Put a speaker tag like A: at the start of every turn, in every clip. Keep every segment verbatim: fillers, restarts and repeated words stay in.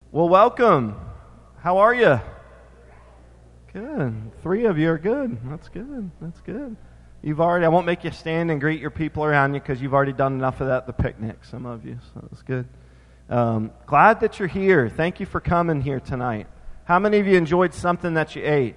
A: Well, welcome. How are you? Good. Three of you are good. That's good. That's good. You've already, I won't make you stand and greet your people around you because you've already done enough of that at the picnic, some of you, so that's good. Um, glad that you're here. Thank you for coming here tonight. How many of you enjoyed something that you ate?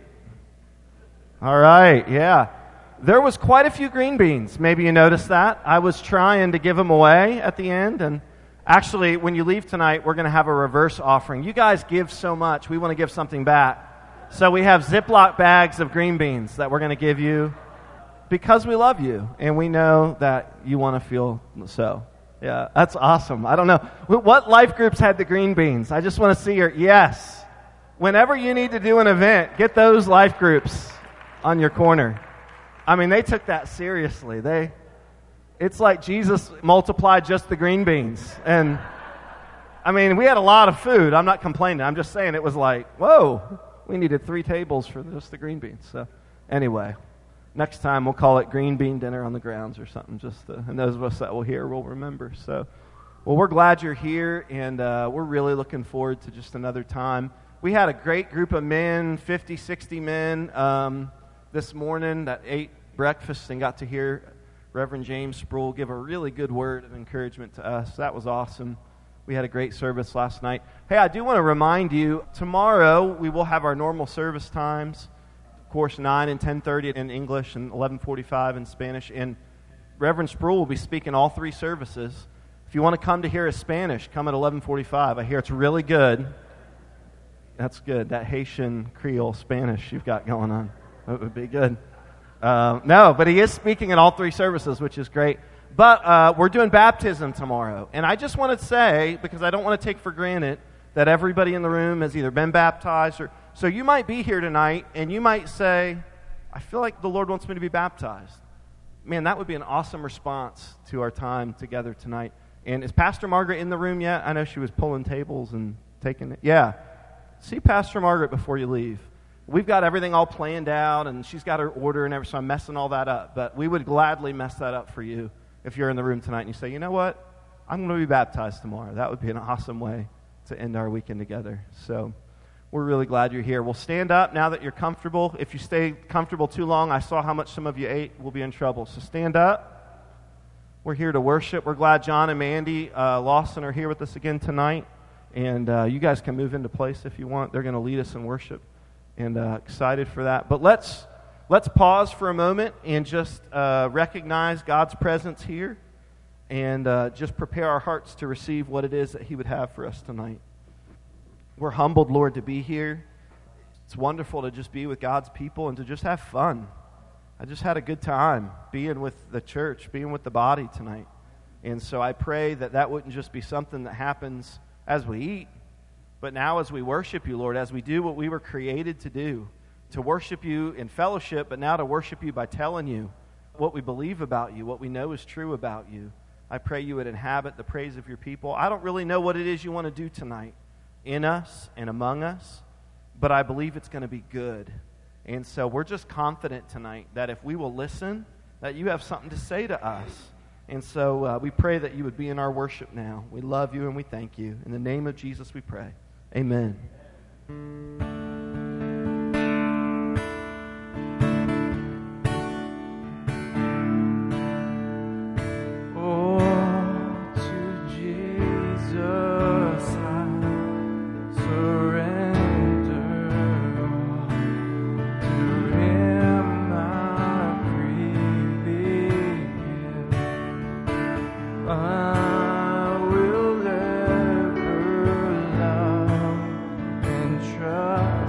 A: All right, yeah. There was quite a few green beans. Maybe you noticed that. I was trying to give them away at the end, and actually, when you leave tonight, we're going to have a reverse offering. You guys give so much, we want to give something back. So we have Ziploc bags of green beans that we're going to give you because we love you, and we know that you want to feel so. Yeah, that's awesome. I don't know. What life groups had the green beans? I just want to see your, yes. Whenever you need to do an event, get those life groups on your corner. I mean, they took that seriously. They... It's like Jesus multiplied just the green beans. And, I mean, we had a lot of food. I'm not complaining. I'm just saying it was like, whoa, we needed three tables for just the green beans. So, anyway, next time we'll call it green bean dinner on the grounds or something. Just to, and those of us that will hear will remember. So, well, we're glad you're here, and uh, we're really looking forward to just another time. We had a great group of men, fifty, sixty men, um, this morning that ate breakfast and got to hear Reverend James Sproul give a really good word of encouragement to us. That was awesome. We had a great service last night. Hey, I do want to remind you, tomorrow we will have our normal service times. Of course, nine and ten thirty in English and eleven forty-five in Spanish. And Reverend Sproul will be speaking all three services. If you want to come to hear his Spanish, come at eleven forty-five. I hear it's really good. That's good. That Haitian Creole Spanish you've got going on. That would be good. Uh, no, but he is speaking in all three services, which is great. But uh, we're doing baptism tomorrow. And I just want to say, because I don't want to take for granted that everybody in the room has either been baptized or... So you might be here tonight, and you might say, I feel like the Lord wants me to be baptized. Man, that would be an awesome response to our time together tonight. And is Pastor Margaret in the room yet? I know she was pulling tables and taking it. Yeah. See Pastor Margaret before you leave. We've got everything all planned out, and she's got her order and everything, so I'm messing all that up. But we would gladly mess that up for you if you're in the room tonight and you say, you know what? I'm going to be baptized tomorrow. That would be an awesome way to end our weekend together. So we're really glad you're here. We'll stand up now that you're comfortable. If you stay comfortable too long, I saw how much some of you ate. We'll be in trouble. So stand up. We're here to worship. We're glad John and Mandy uh, Lawson are here with us again tonight. And uh, you guys can move into place if you want. They're going to lead us in worship. And uh, excited for that. But let's let's pause for a moment and just uh, recognize God's presence here and uh, just prepare our hearts to receive what it is that He would have for us tonight. We're humbled, Lord, to be here. It's wonderful to just be with God's people and to just have fun. I just had a good time being with the church, being with the body tonight. And so I pray that that wouldn't just be something that happens as we eat, but now as we worship you, Lord, as we do what we were created to do, to worship you in fellowship, but now to worship you by telling you what we believe about you, what we know is true about you, I pray you would inhabit the praise of your people. I don't really know what it is you want to do tonight in us and among us, but I believe it's going to be good. And so we're just confident tonight that if we will listen, that you have something to say to us. And so uh, we pray that you would be in our worship now. We love you and we thank you. In the name of Jesus we pray. Amen.
B: Try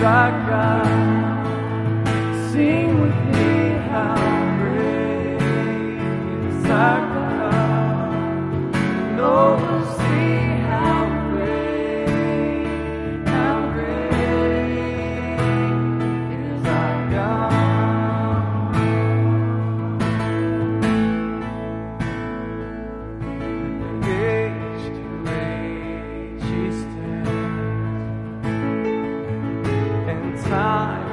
A: is our God. Sing with me, how great is our God. And oh, we'll see how great, how great is our God. Age to age He stands, and time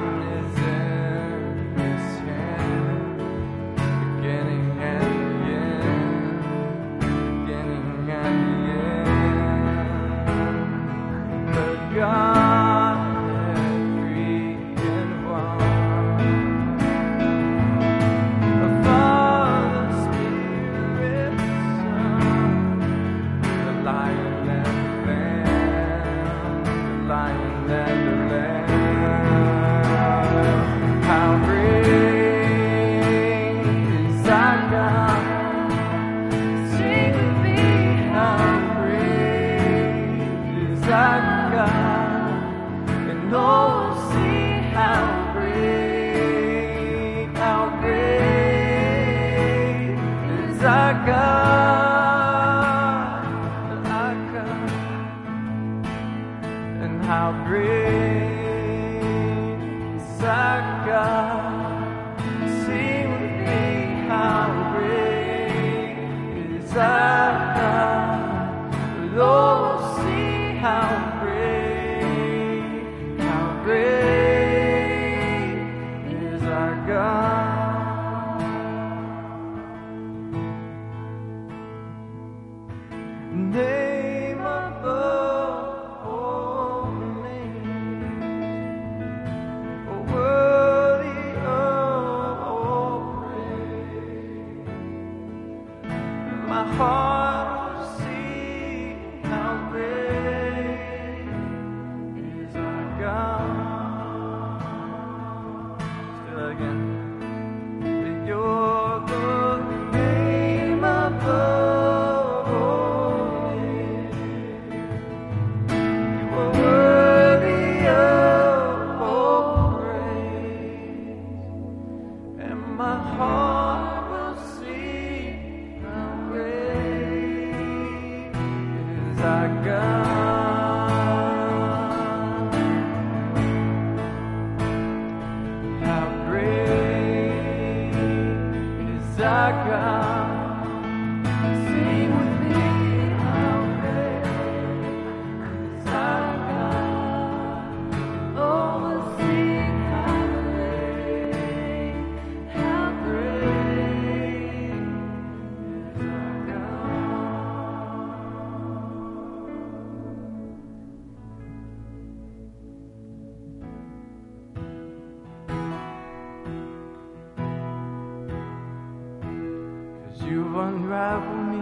A: unravel me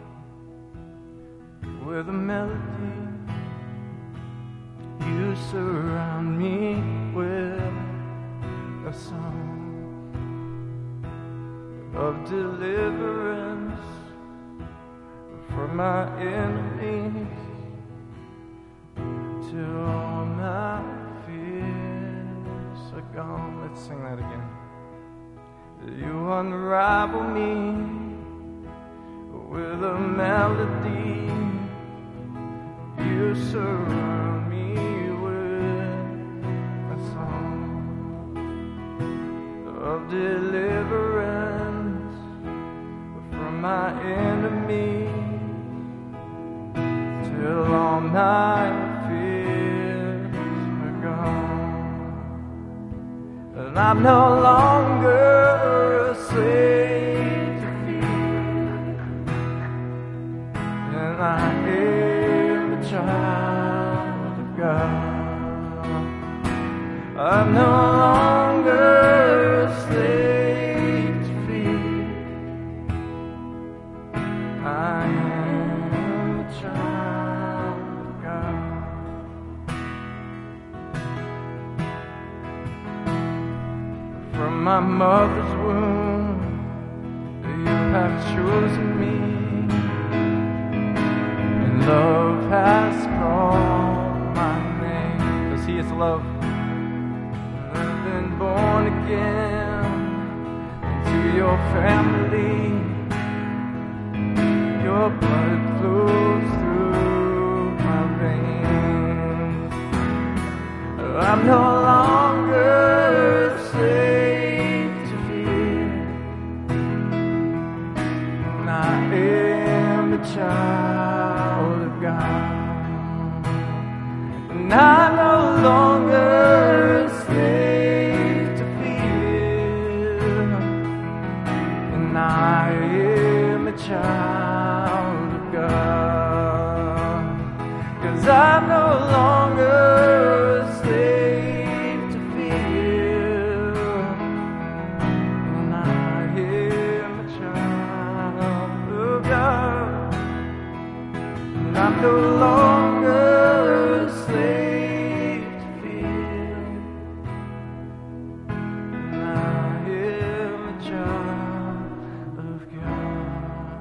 A: with a melody. You surround me with a song of deliverance from my enemies, till all my fears are gone. Let's sing that again. You unravel me with a melody. You surround me with a song of deliverance from my enemies, till all my fears are gone. And I'm no longer a slave to fear, and I am a child of God. I'm no longer a slave to fear, I am a child of God. From my mother's womb, you have chosen me, and love has called my name. Because He is love.
B: been born again into your family. Your blood flows through my veins. I'm no longer a slave to fear. And I am a child of God. And I'm no longer a slave to fear. And I am a child of God. 'Cause I'm no longer a slave to fear. And I am a child of God. And I'm no longer a slave to fear. And I am a child of God.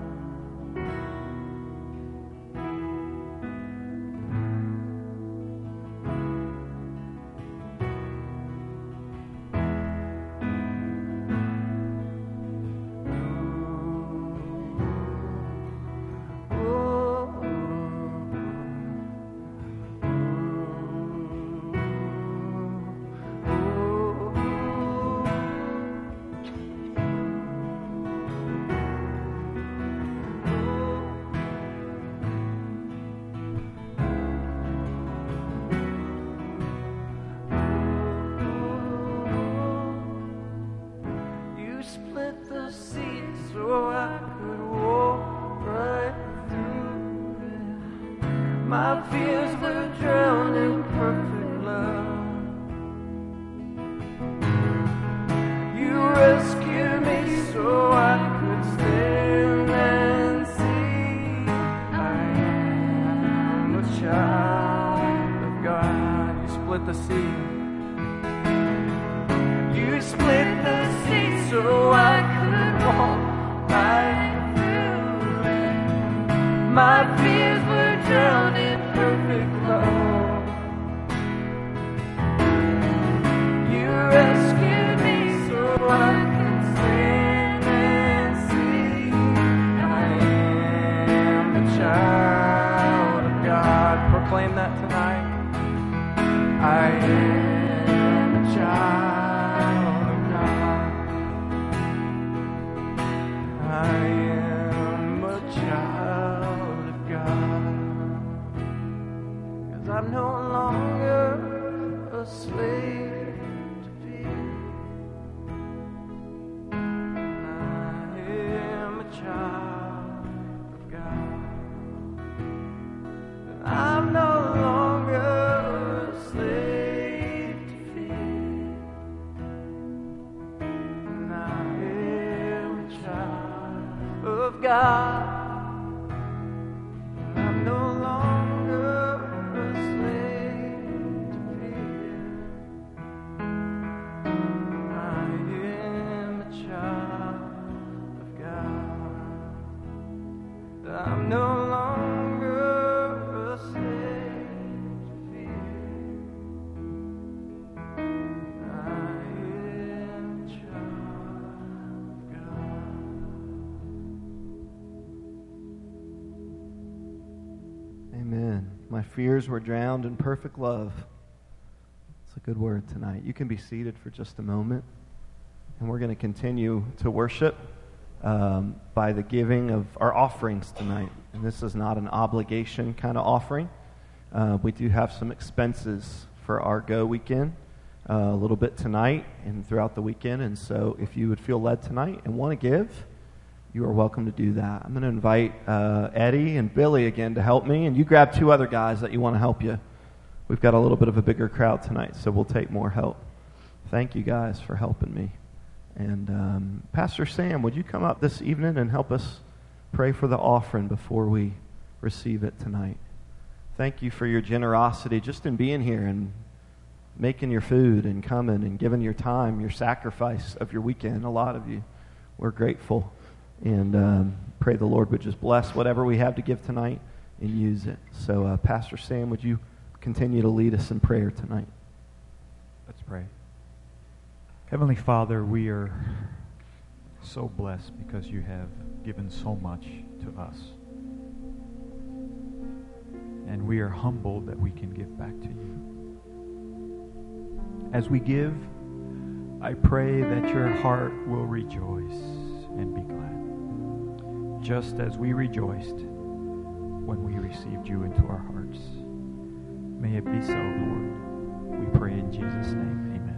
B: You split the sea so I could walk right through it. My fears were drowned in perfect love. You rescued me so I could stand and see. I am a child of God. You split the sea. You split the sea so I could walk right through it. My fears were drowned in perfect love. You rescued me so I could stand and see. I am a child of God. Proclaim that tonight. I am a child of God. I am a child of God. 'Cause I'm no longer a slave to fear. I am a child of God. I'm no longer a slave to fear. And I am a child of God. And I'm no longer a slave to fear. I am a child of God. I'm no longer a slave to fear. I am a child of God.
A: Amen. My fears were drowned in perfect love. It's a good word tonight. You can be seated for just a moment. And we're going to continue to worship um, by the giving of our offerings tonight. And this is not an obligation kind of offering. Uh, we do have some expenses for our Go weekend, uh, a little bit tonight and throughout the weekend. And so if you would feel led tonight and want to give, you are welcome to do that. I'm going to invite uh, Eddie and Billy again to help me. And you grab two other guys that you want to help you. We've got a little bit of a bigger crowd tonight, so we'll take more help. Thank you guys for helping me. And um, Pastor Sam, would you come up this evening and help us pray for the offering before we receive it tonight? Thank you for your generosity just in being here and making your food and coming and giving your time, your sacrifice of your weekend. A lot of you. We're grateful. And um, pray the Lord would just bless whatever we have to give tonight and use it. So, uh, Pastor Sam, would you continue to lead us in prayer tonight?
C: Let's pray. Heavenly Father, we are so blessed because you have given so much to us. And we are humbled that we can give back to you. As we give, I pray that your heart will rejoice and be glad, just as we rejoiced when we received you into our hearts. May it be so, Lord. We pray in Jesus' name. Amen.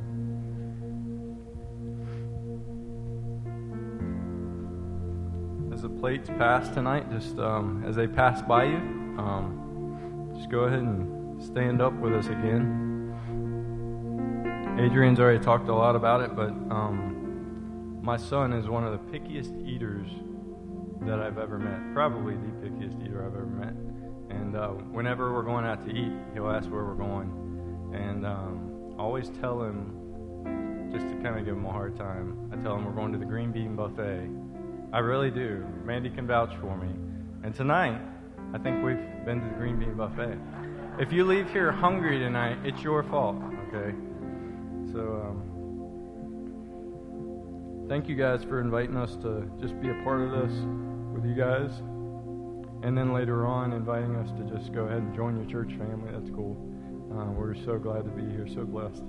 D: As the plates pass tonight, just um, as they pass by you, um, just go ahead and stand up with us again. Adrian's already talked a lot about it, but um, my son is one of the pickiest eaters that I've ever met. Probably the pickiest eater I've ever met. And uh, whenever we're going out to eat, he'll ask where we're going. And um, I always tell him, just to kind of give him a hard time, I tell him we're going to the Green Bean Buffet. I really do. Mandy can vouch for me. And tonight, I think we've been to the Green Bean Buffet. If you leave here hungry tonight, it's your fault, okay? So, um, thank you guys for inviting us to just be a part of this with you guys. And then later on, inviting us to just go ahead and join your church family. That's cool. Uh, we're so glad to be here, so blessed.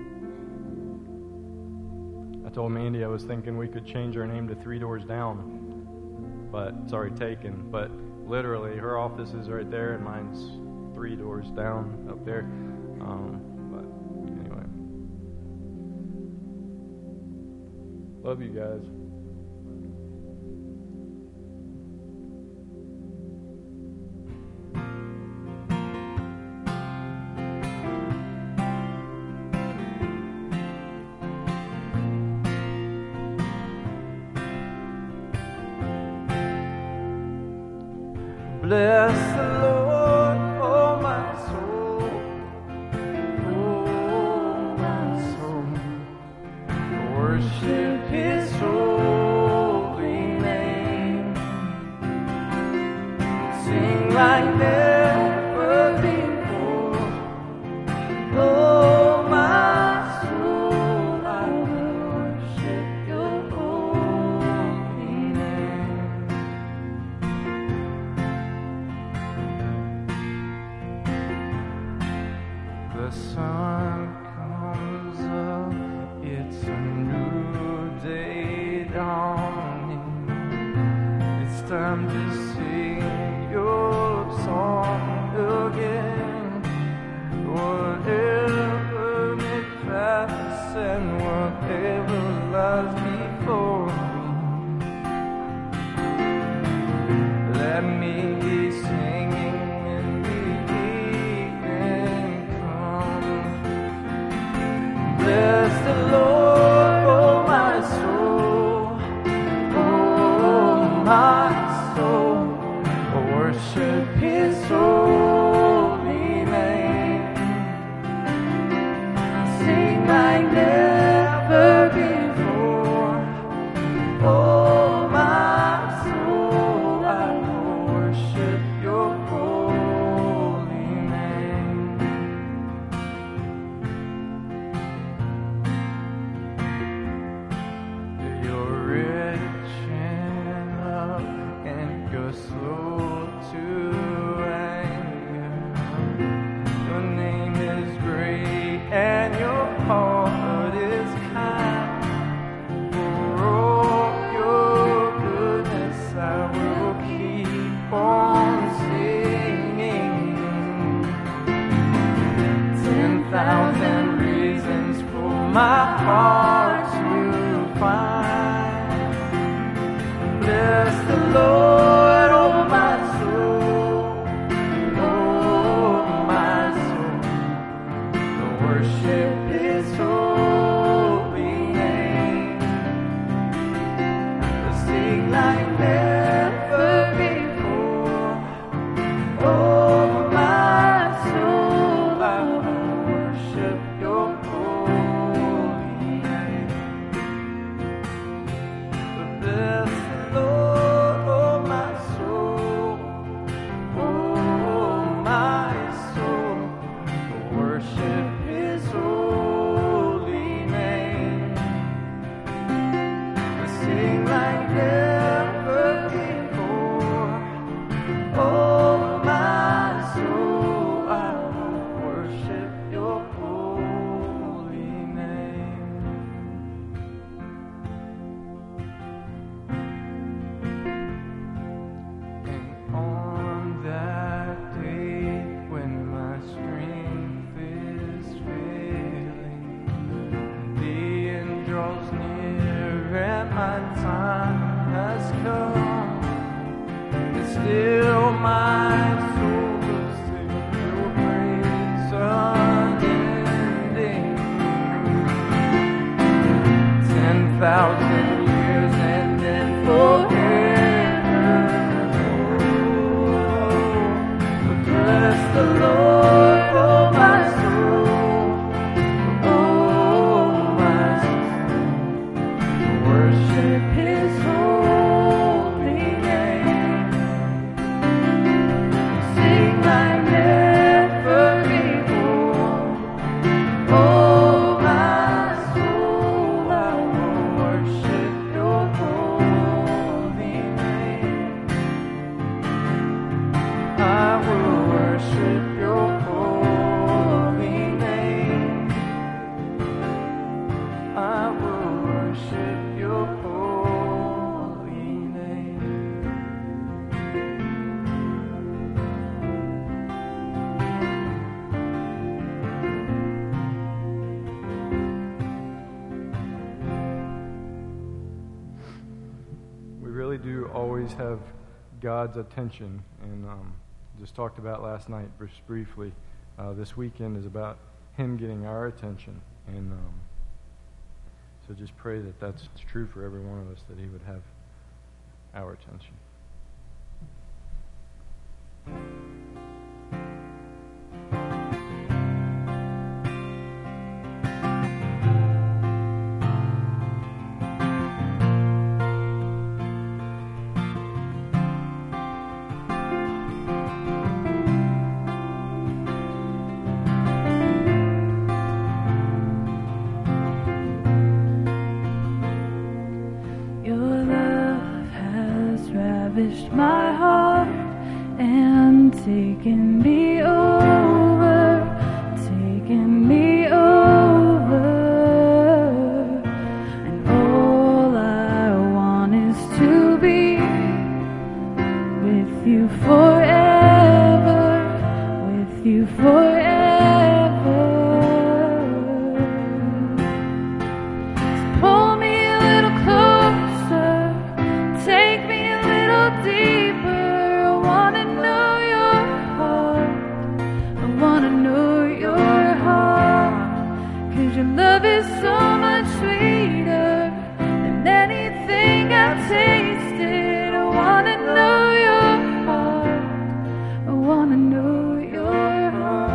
D: I told Mandy I was thinking we could change our name to Three Doors Down, but it's already taken. But literally, her office is right there, and mine's three doors down up there. Um, but anyway, love you guys.
B: Bless the Lord, oh my soul, oh my soul. Worship His holy name. Sing like never before. Oh my soul, I worship Your holy name. The sun comes up, it's a new day dawning. It's time to sing your song again. Whatever may pass and whatever lies before me, let me be singing when the evening comes. Bless the Lord, oh my soul, oh my soul. Worship His holy name. Sing like never before. Oh my soul, I worship Your holy name. You're rich in love and you're slow to anger. Your name is great and Your heart is kind. For all Your goodness I will keep on singing. Ten thousand reasons for my heart to find. Bless the Lord, oh my soul, oh my soul. Worship His holy name. Sing like never before. Oh my soul, I worship Your holy name. Bless the Lord, oh my soul, oh my soul. Worship His holy my time has come. And still my soul will sing your praise unending. Ten thousand years and then forever. Oh, bless the Lord, oh my soul, oh my soul, worship His holy name. Sing like never before. Oh my soul, I will worship Your holy name. I will worship Your holy name. I will worship Your holy name.
D: We really do always have God's attention, and um, just talked about last night just briefly. Uh, this weekend is about Him getting our attention, and um, so just pray that that's true for every one of us, that He would have our attention.
E: Your love has ravished my heart and taken me over, taken me over. And all I want is to be with You forever, with You forever. Pull me a little closer, take me a little deeper. I wanna know Your heart, I wanna know Your heart. 'Cause Your love is so much sweeter than anything I've tasted. I wanna know Your heart, I wanna know Your heart.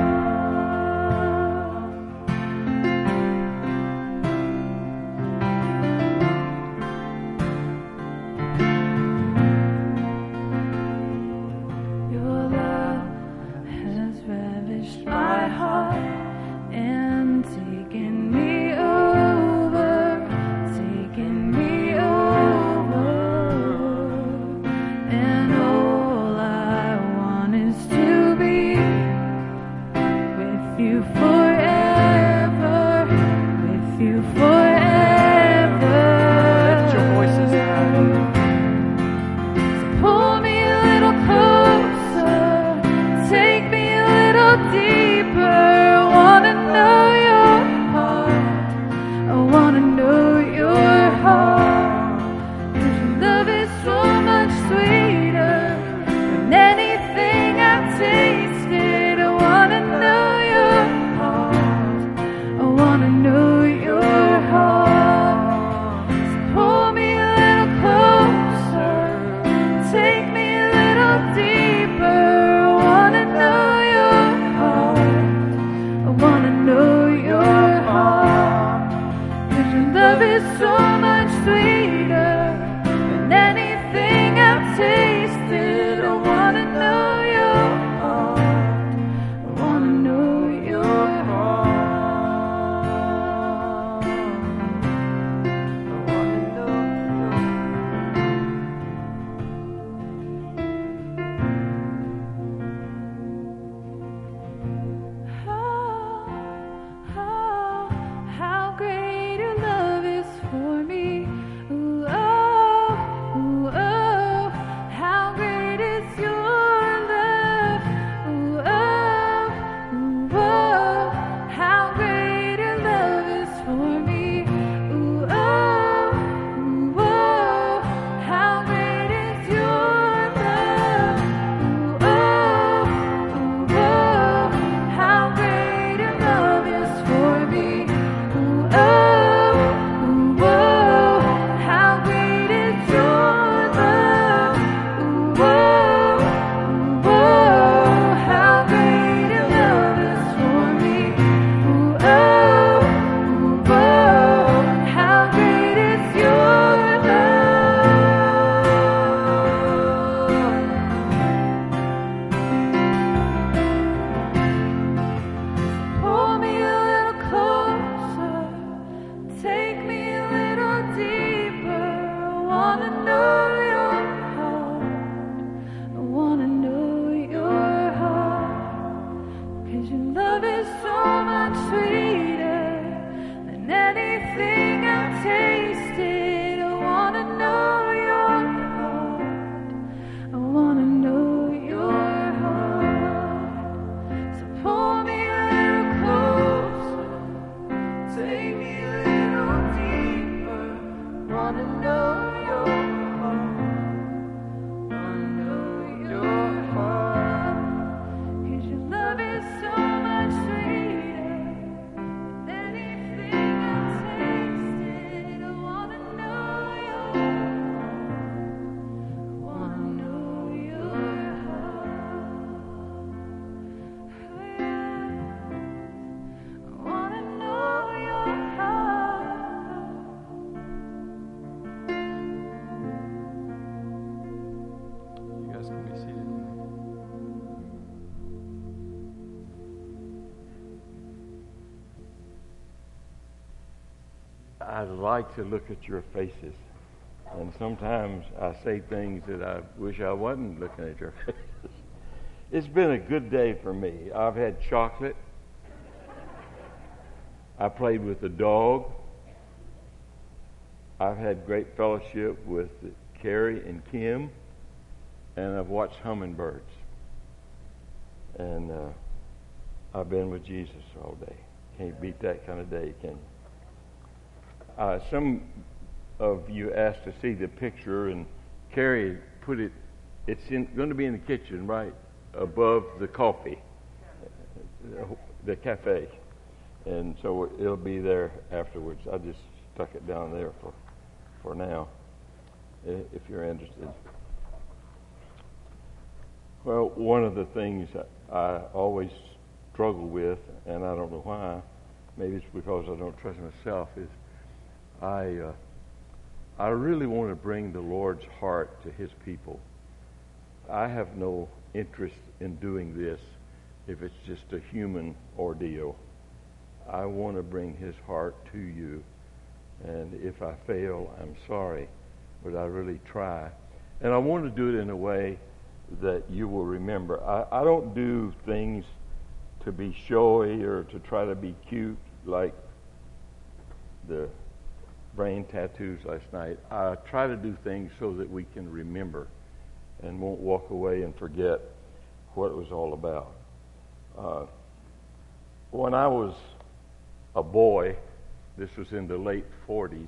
E: Your love has ravished my heart and taken me over, taken me over. And all I want is to be with You forever, with You forever.
B: Lift your voices high.
E: Pull me a little closer, take me a little deeper. I wanna know Your heart, I wanna know Your heart. 'Cause Your love is so much sweeter than anything I've tasted. I wanna know Your heart, I wanna know Your heart. So pull me a little closer, take me a little deeper. I wanna know Your heart, I wanna know Your heart. 'Cause Your love is so much sweeter than anything I've tasted. I wanna know Your heart, I wanna know Your heart.
B: Take me a little deeper. Wanna know your heart. Wanna know your heart. 'Cause your love is so much sweeter than anything I've tasted. I wanna know your heart. Wanna know your heart. Oh, yeah. I wanna know your heart.
D: You guys can be seated.
F: I like to look at your faces, and sometimes I say things that I wish I wasn't looking at your faces. It's been a good day for me. I've had chocolate. I played with the dog. I've had great fellowship with Carrie and Kim, and I've watched hummingbirds. And uh, I've been with Jesus all day. Can't beat that kind of day, can you? Uh, some of you asked to see the picture, and Carrie put it, it's in, going to be in the kitchen right above the coffee, the cafe. And so it'll be there afterwards. I just stuck it down there for, for now, if you're interested. Well, one of the things I always struggle with, and I don't know why, maybe it's because I don't trust myself, is I uh, I really want to bring the Lord's heart to His people. I have no interest in doing this if it's just a human ordeal. I want to bring His heart to you, and if I fail, I'm sorry, but I really try. And I want to do it in a way that you will remember. I, I don't do things to be showy or to try to be cute like the brain tattoos last night. I try to do things so that we can remember and won't walk away and forget what it was all about. Uh, when I was a boy, this was in the late forties,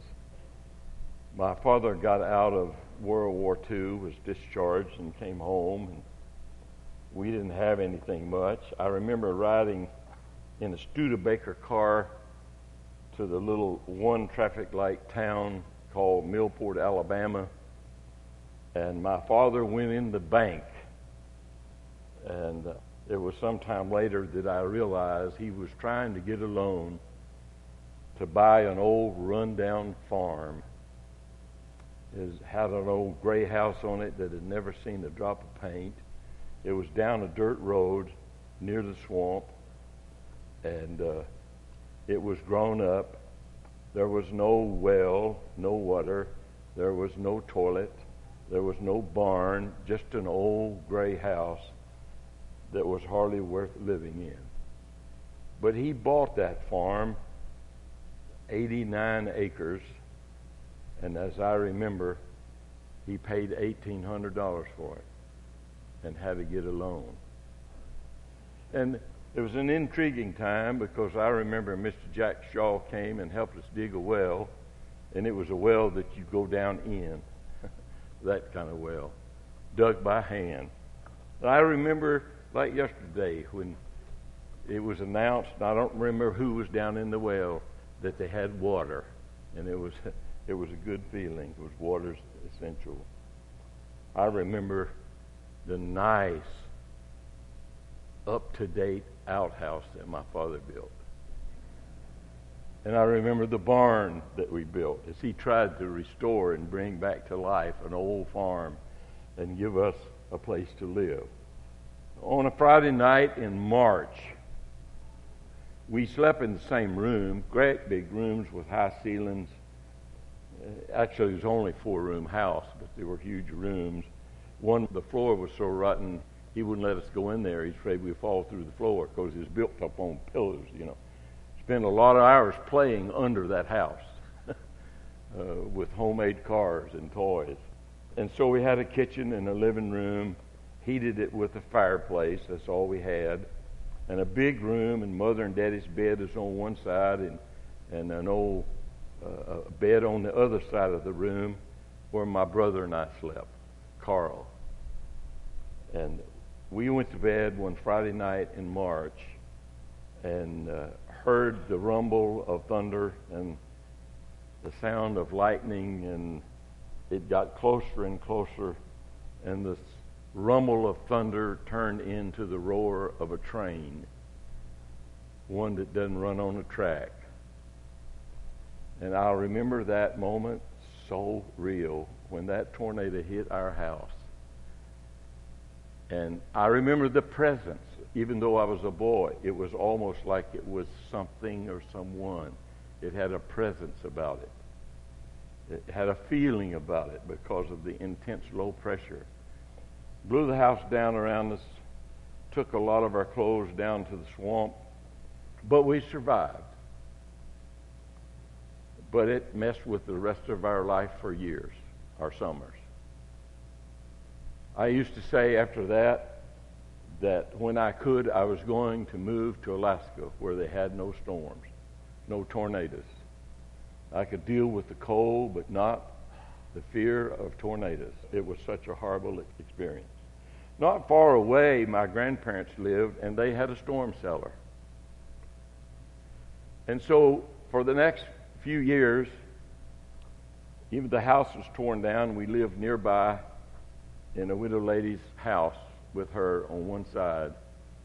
F: my father got out of World War Two, was discharged, and came home, and we didn't have anything much. I remember riding in a Studebaker car to the little one traffic light town called Millport, Alabama, and my father went in the bank, and uh, it was sometime later that I realized he was trying to get a loan to buy an old run-down farm. It had an old gray house on it that had never seen a drop of paint. It was down a dirt road near the swamp, and uh, it was grown up. There was no well, no water. There was no toilet. There was no barn, just an old gray house that was hardly worth living in. But he bought that farm, eighty-nine acres, and as I remember, he paid eighteen hundred dollars for it and had to get a loan. And it was an intriguing time because I remember Mister Jack Shaw came and helped us dig a well, and it was a well that you go down in, that kind of well, dug by hand. And I remember like yesterday when it was announced, and I don't remember who was down in the well, that they had water, and it was it was a good feeling. It was water's essential. I remember the nice, up-to-date outhouse that my father built. And I remember the barn that we built as he tried to restore and bring back to life an old farm and give us a place to live. On a Friday night in March, we slept in the same room, great big rooms with high ceilings. Actually, it was only a four-room house, but they were huge rooms. One, the floor was so rotten, he wouldn't let us go in there. He's afraid we'd fall through the floor because it was built up on pillars, you know. Spent a lot of hours playing under that house uh, with homemade cars and toys. And so we had a kitchen and a living room, heated it with a fireplace. That's all we had. And a big room, and Mother and Daddy's bed is on one side, and, and an old uh, bed on the other side of the room where my brother and I slept, Carl. And we went to bed one Friday night in March and uh, heard the rumble of thunder and the sound of lightning, and it got closer and closer, and the rumble of thunder turned into the roar of a train, one that doesn't run on a track. And I'll remember that moment so real when that tornado hit our house. And I remember the presence, even though I was a boy. It was almost like it was something or someone. It had a presence about it. It had a feeling about it because of the intense low pressure. Blew the house down around us, took a lot of our clothes down to the swamp, but we survived. But it messed with the rest of our life for years, our summers. I used to say after that, that when I could, I was going to move to Alaska where they had no storms, no tornadoes. I could deal with the cold, but not the fear of tornadoes. It was such a horrible experience. Not far away, my grandparents lived, and they had a storm cellar. And so for the next few years, even the house was torn down. We lived nearby in a widow lady's house with her on one side.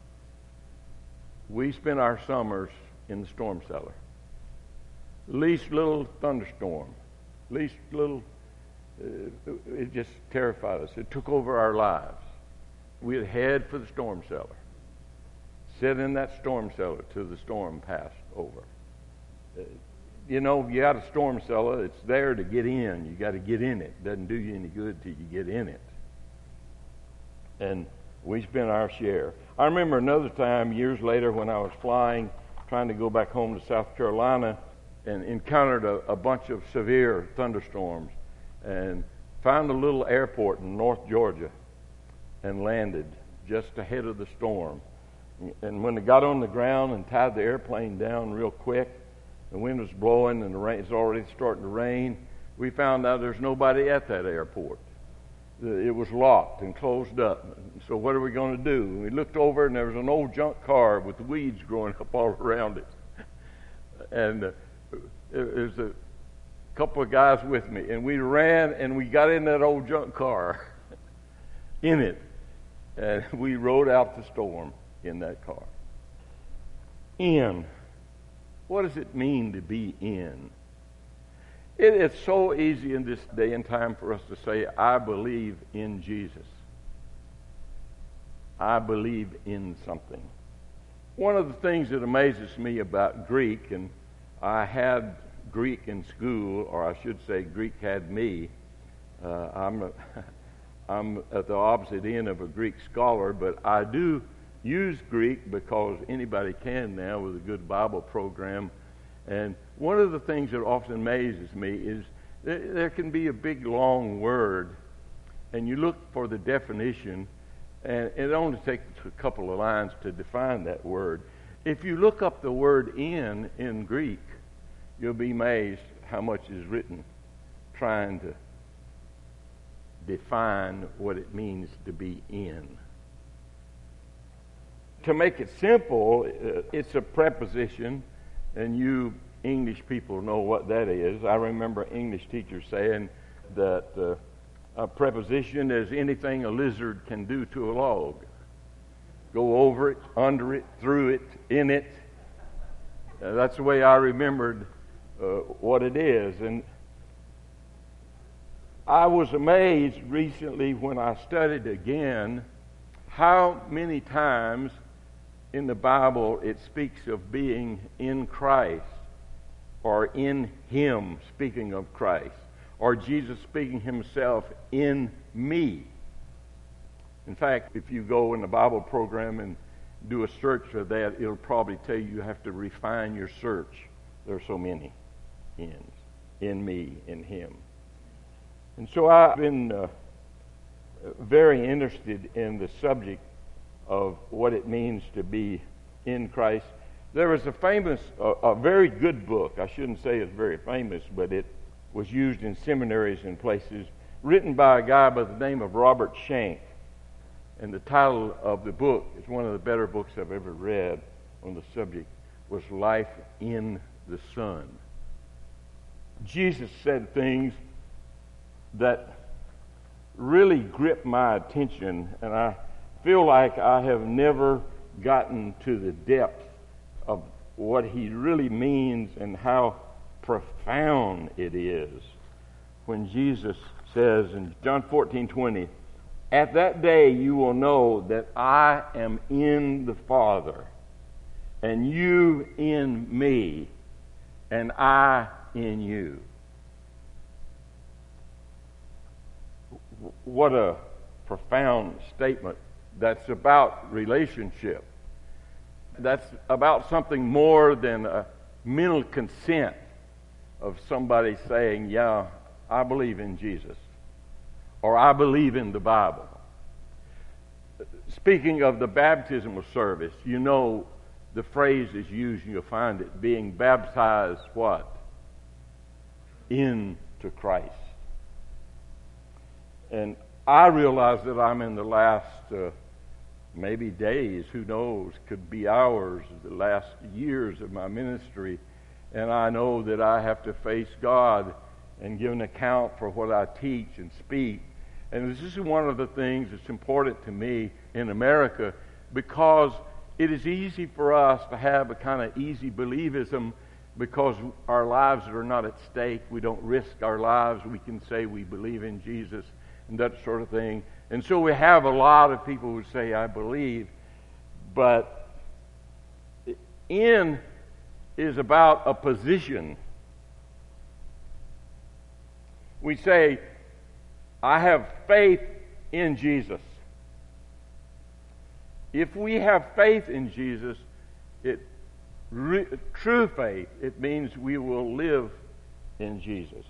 F: We spent our summers in the storm cellar. Least little thunderstorm, least little, uh, it just terrified us. It took over our lives. We'd head for the storm cellar, sit in that storm cellar till the storm passed over. Uh, you know, you got a storm cellar, it's there to get in. You got to get in it. It doesn't do you any good till you get in it. And we spent our share. I remember another time years later when I was flying, trying to go back home to South Carolina, and encountered a, a bunch of severe thunderstorms, and found a little airport in North Georgia and landed just ahead of the storm. And when it got on the ground and tied the airplane down real quick, the wind was blowing and the rain, it's already starting to rain, we found out there's nobody at that airport. It was locked and closed up. So what are we going to do? We looked over and there was an old junk car with weeds growing up all around it. And uh, there's a couple of guys with me, and we ran and we got in that old junk car in it, and we rode out the storm in that car. In. What does it mean to be in? It is so easy in this day and time for us to say, I believe in Jesus. I believe in something. One of the things that amazes me about Greek, and I had Greek in school, or I should say Greek had me. Uh, I'm, a, I'm at the opposite end of a Greek scholar, but I do use Greek because anybody can now with a good Bible program. And one of the things that often amazes me is there, there can be a big, long word, and you look for the definition, and it only takes a couple of lines to define that word. If you look up the word in in Greek, you'll be amazed how much is written trying to define what it means to be in. To make it simple, it's a preposition, and you English people know what that is. I remember English teachers saying that uh, a preposition is anything a lizard can do to a log. Go over it, under it, through it, in it. Uh, that's the way I remembered uh, what it is. And I was amazed recently when I studied again how many times in the Bible it speaks of being in Christ, or in Him, speaking of Christ, or Jesus speaking Himself in me. In fact, if you go in the Bible program and do a search for that, it'll probably tell you you have to refine your search. There are so many ins, in me, in Him. And so I've been uh, very interested in the subject of what it means to be in Christ. There was a famous, a, a very good book. I shouldn't say it's very famous, but it was used in seminaries and places, written by a guy by the name of Robert Shank. And the title of the book is one of the better books I've ever read on the subject, was Life in the Son. Jesus said things that really gripped my attention, and I feel like I have never gotten to the depth of what he really means and how profound it is when Jesus says in John fourteen twenty, "At that day you will know that I am in the Father, and you in me, and I in you." What a profound statement. That's about relationship. That's about something more than a mental consent of somebody saying, yeah, I believe in Jesus, or I believe in the Bible. Speaking of the baptismal service, you know the phrase is used, you'll find it, being baptized what? Into Christ. And I realize that I'm in the last uh, maybe days, who knows, could be hours, the last years of my ministry, and I know that I have to face God and give an account for what I teach and speak. And this is one of the things that's important to me in America, because it is easy for us to have a kind of easy believism because our lives are not at stake. We don't risk our lives. We can say we believe in Jesus and that sort of thing. And so we have a lot of people who say, I believe, but in is about a position. We say, I have faith in Jesus. If we have faith in Jesus, it re, true faith, it means we will live in Jesus.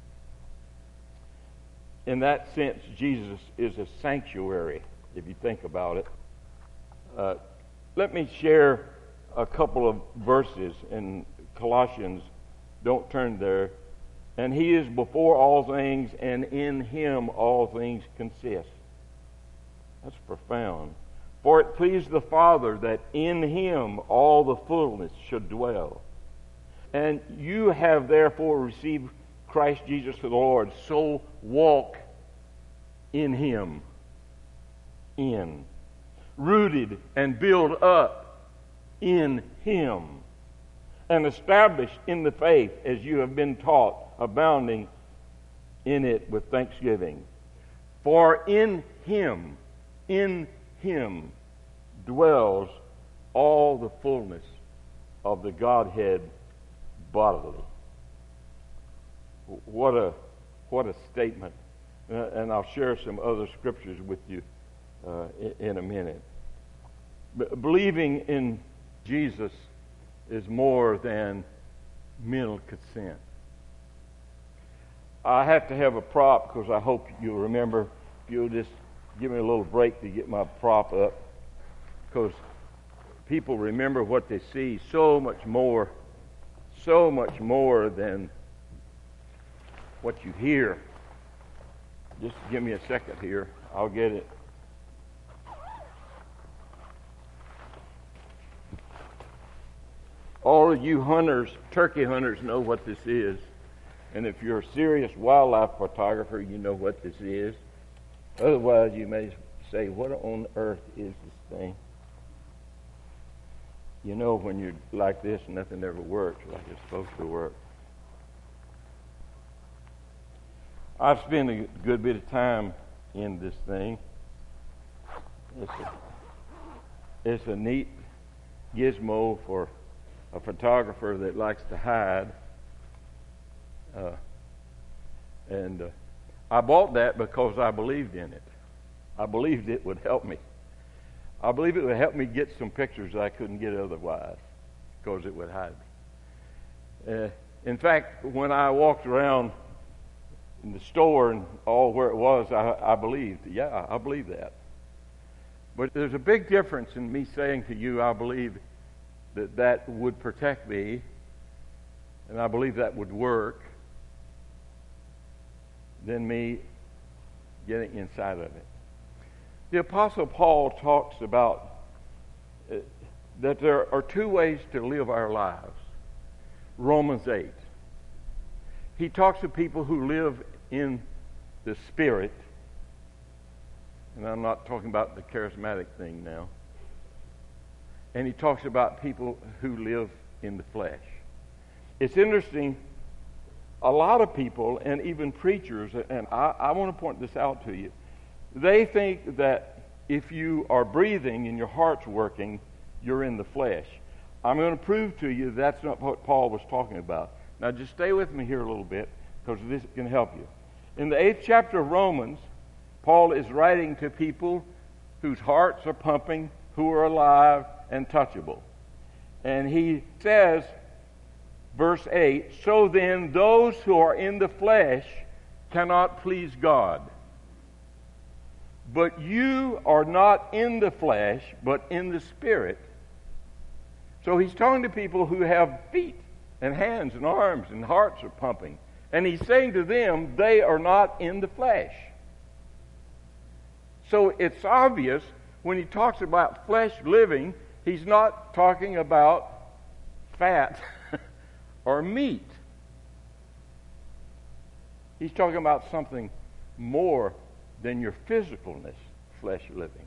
F: In that sense, Jesus is a sanctuary, if you think about it. Uh, let me share a couple of verses in Colossians. Don't turn there. And he is before all things, and in him all things consist. That's profound. For it pleased the Father that in him all the fullness should dwell. And you have therefore received Christ Jesus the Lord, so walk in him, in, rooted and built up in him, and established in the faith as you have been taught, abounding in it with thanksgiving. For in him, in him dwells all the fullness of the Godhead bodily. What a what a statement. Uh, and I'll share some other scriptures with you uh, in, in a minute. But believing in Jesus is more than mental consent. I have to have a prop because I hope you'll remember. If you'll just give me a little break to get my prop up, because people remember what they see so much more, so much more than what you hear. Just give me a second here. I'll get it. All of you hunters, turkey hunters, know what this is. And if you're a serious wildlife photographer, you know what this is. Otherwise, you may say, what on earth is this thing? You know when you're like this, nothing ever works like it's supposed to work. I've spent a good bit of time in this thing. It's a, it's a neat gizmo for a photographer that likes to hide. Uh, and uh, I bought that because I believed in it. I believed it would help me. I believe it would help me get some pictures that I couldn't get otherwise, because it would hide me. Uh, in fact, when I walked around in the store and all where it was, I, I believed. Yeah, I believe that. But there's a big difference in me saying to you, I believe, that that would protect me, and I believe that would work, than me getting inside of it. The Apostle Paul talks about uh, that there are two ways to live our lives. Romans eight. He talks to people who live in the Spirit, and I'm not talking about the charismatic thing now. And he talks about people who live in the flesh. It's interesting, a lot of people, and even preachers, and I, I want to point this out to you, they think that if you are breathing and your heart's working, you're in the flesh. I'm going to prove to you that's not what Paul was talking about. Now just stay with me here a little bit, because this can help you. In the eighth chapter of Romans, Paul is writing to people whose hearts are pumping, who are alive and touchable. And he says, verse eight, so then those who are in the flesh cannot please God. But you are not in the flesh, but in the Spirit. So he's talking to people who have feet and hands and arms and hearts are pumping. And he's saying to them, they are not in the flesh. So it's obvious when he talks about flesh living, he's not talking about fat or meat. He's talking about something more than your physicalness, flesh living.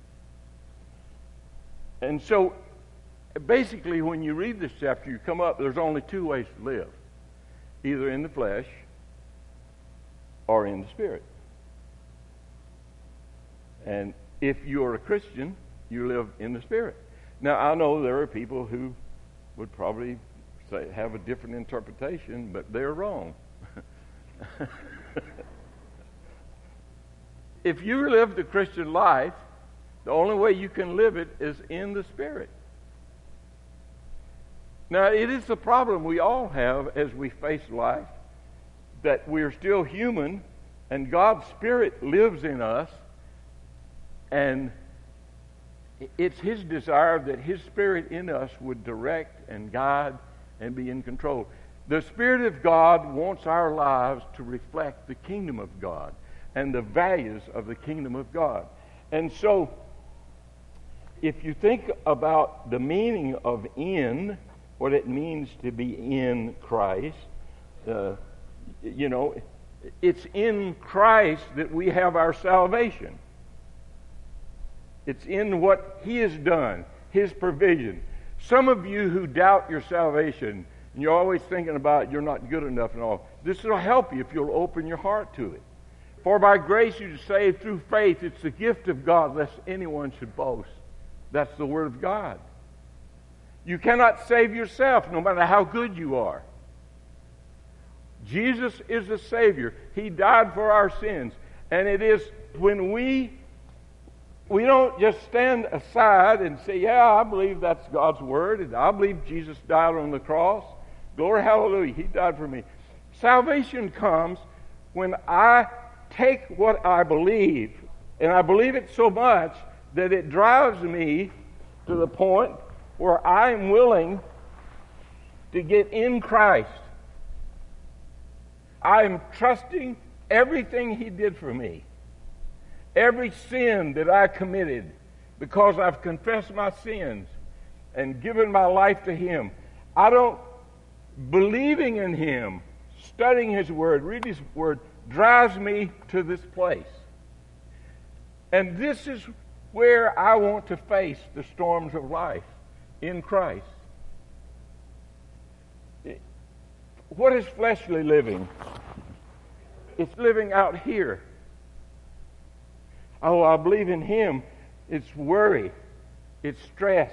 F: And so basically when you read this chapter, you come up, there's only two ways to live. Either in the flesh or in the Spirit. And if you're a Christian, you live in the Spirit. Now, I know there are people who would probably say, have a different interpretation, but they're wrong. If you live the Christian life, the only way you can live it is in the Spirit. Now, it is the problem we all have as we face life, that we are still human, and God's Spirit lives in us, and it's His desire that His Spirit in us would direct and guide and be in control. The Spirit of God wants our lives to reflect the kingdom of God and the values of the kingdom of God. And so, if you think about the meaning of in, what it means to be in Christ, uh, you know, it's in Christ that we have our salvation. It's in what He has done, His provision. Some of you who doubt your salvation, and you're always thinking about you're not good enough and all, this will help you if you'll open your heart to it. For by grace you are saved through faith. It's the gift of God, lest anyone should boast. That's the Word of God. You cannot save yourself, no matter how good you are. Jesus is the Savior. He died for our sins. And it is when we we don't just stand aside and say, yeah, I believe that's God's Word, and I believe Jesus died on the cross. Glory, hallelujah, He died for me. Salvation comes when I take what I believe, and I believe it so much that it drives me to the point where I am willing to get in Christ. I am trusting everything He did for me. Every sin that I committed, because I've confessed my sins and given my life to Him. I don't, believing in Him, studying His Word, reading His Word, drives me to this place. And this is where I want to face the storms of life, in Christ. What is fleshly living? It's living out here. Oh, I believe in Him. It's worry. It's stress.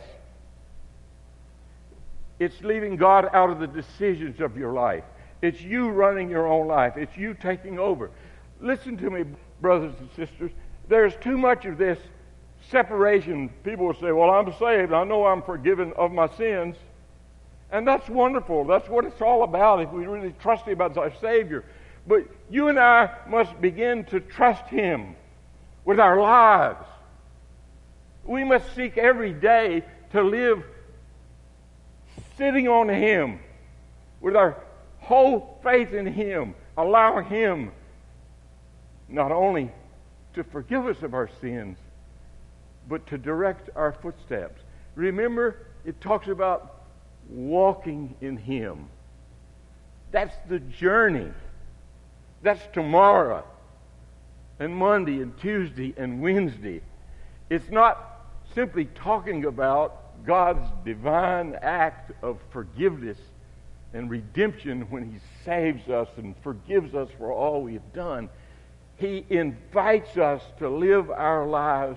F: It's leaving God out of the decisions of your life. It's you running your own life. It's you taking over. Listen to me, brothers and sisters. There's too much of this separation. People will say, well, I'm saved. I know I'm forgiven of my sins. And that's wonderful. That's what it's all about if we really trust Him as our Savior. But you and I must begin to trust Him with our lives. We must seek every day to live sitting on Him, with our whole faith in Him, allowing Him not only to forgive us of our sins, but to direct our footsteps. Remember, it talks about walking in Him. That's the journey. That's tomorrow and Monday and Tuesday and Wednesday. It's not simply talking about God's divine act of forgiveness and redemption when He saves us and forgives us for all we have done. He invites us to live our lives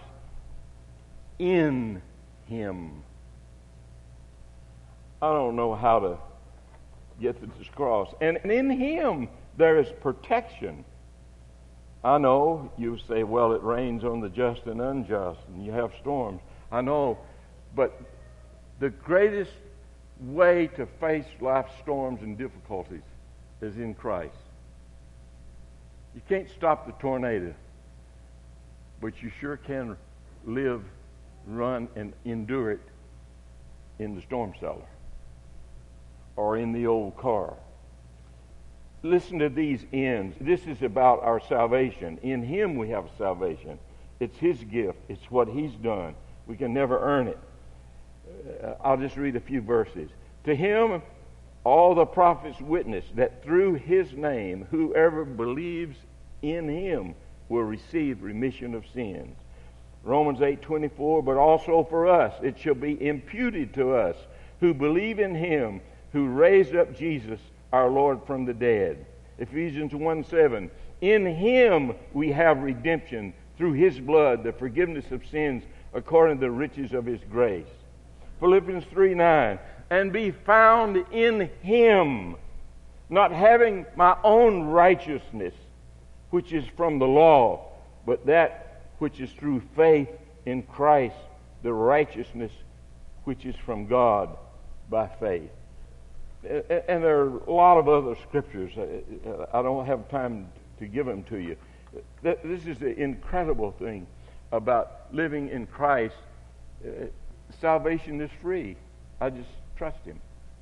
F: in Him. I don't know how to get this across. And in Him there is protection. I know you say, well, it rains on the just and unjust, and you have storms. I know, but the greatest way to face life's storms and difficulties is in Christ. You can't stop the tornado, but you sure can live, run, and endure it in the storm cellar or in the old car. Listen to these ends. This is about our salvation. In Him we have salvation. It's His gift. It's what He's done. We can never earn it. Uh, I'll just read a few verses. To Him all the prophets witness that through His name whoever believes in Him will receive remission of sins. Romans eight twenty-four, but also for us it shall be imputed to us who believe in Him who raised up Jesus our Lord from the dead. Ephesians one seven, in Him we have redemption through His blood, the forgiveness of sins according to the riches of His grace. Philippians three nine, and be found in Him, not having my own righteousness, which is from the law, but that which is through faith in Christ, the righteousness which is from God by faith. And there are a lot of other scriptures. I don't have time to give them to you. This is the incredible thing about living in Christ. Salvation is free. I just trust Him.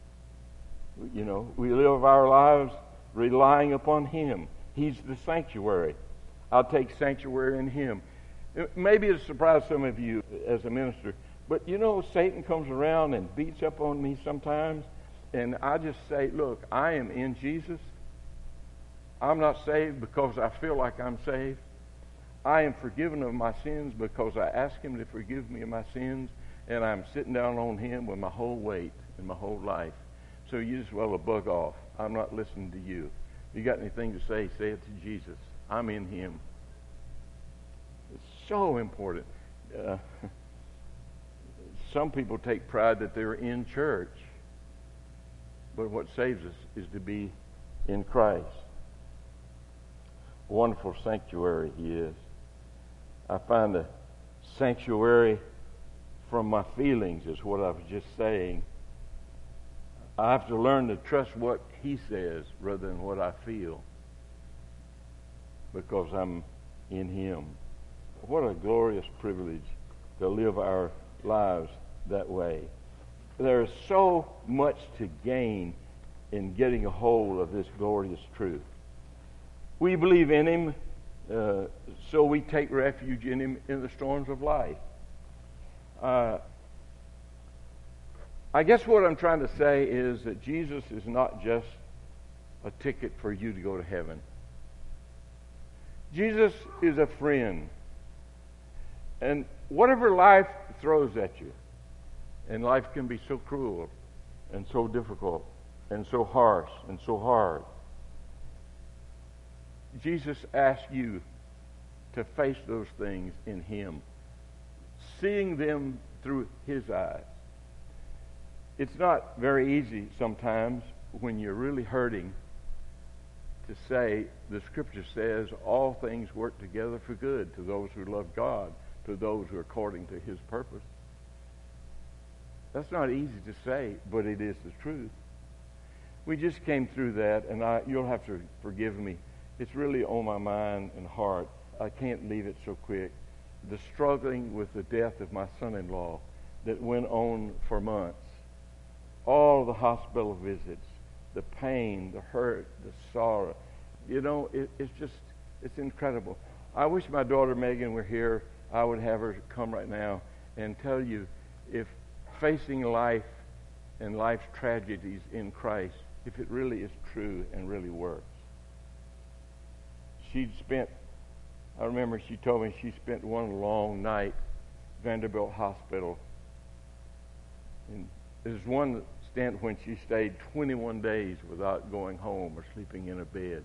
F: You know, we live our lives relying upon Him. He's the sanctuary. I'll take sanctuary in Him. Maybe it'll surprise some of you as a minister, but you know, Satan comes around and beats up on me sometimes. And I just say, look, I am in Jesus. I'm not saved because I feel like I'm saved. I am forgiven of my sins because I ask Him to forgive me of my sins, and I'm sitting down on Him with my whole weight and my whole life. So you just well bug off. I'm not listening to you. If you got anything to say, say it to Jesus. I'm in Him. It's so important. Uh, some people take pride that they're in church. But what saves us is to be in Christ. A wonderful sanctuary He is. I find a sanctuary from my feelings, is what I was just saying. I have to learn to trust what He says rather than what I feel, because I'm in Him. What a glorious privilege to live our lives that way. There is so much to gain in getting a hold of this glorious truth. We believe in Him, uh, so we take refuge in Him in the storms of life. Uh, I guess what I'm trying to say is that Jesus is not just a ticket for you to go to heaven. Jesus is a friend. And whatever life throws at you, and life can be so cruel and so difficult and so harsh and so hard, Jesus asks you to face those things in Him, seeing them through His eyes. It's not very easy sometimes when you're really hurting to say, the Scripture says, all things work together for good to those who love God, to those who are according to His purpose. That's not easy to say, but it is the truth. We just came through that, and I, you'll have to forgive me. It's really on my mind and heart. I can't leave it so quick. The struggling with the death of my son-in-law that went on for months. all the hospital visits, the pain, the hurt, the sorrow. You know, it, it's just, it's incredible. I wish my daughter Megan were here. I would have her come right now and tell you, if facing life and life's tragedies in Christ, if it really is true and really works. She'd spent, I remember she told me she spent one long night Vanderbilt Hospital. And there's one stint when she stayed twenty-one days without going home or sleeping in a bed.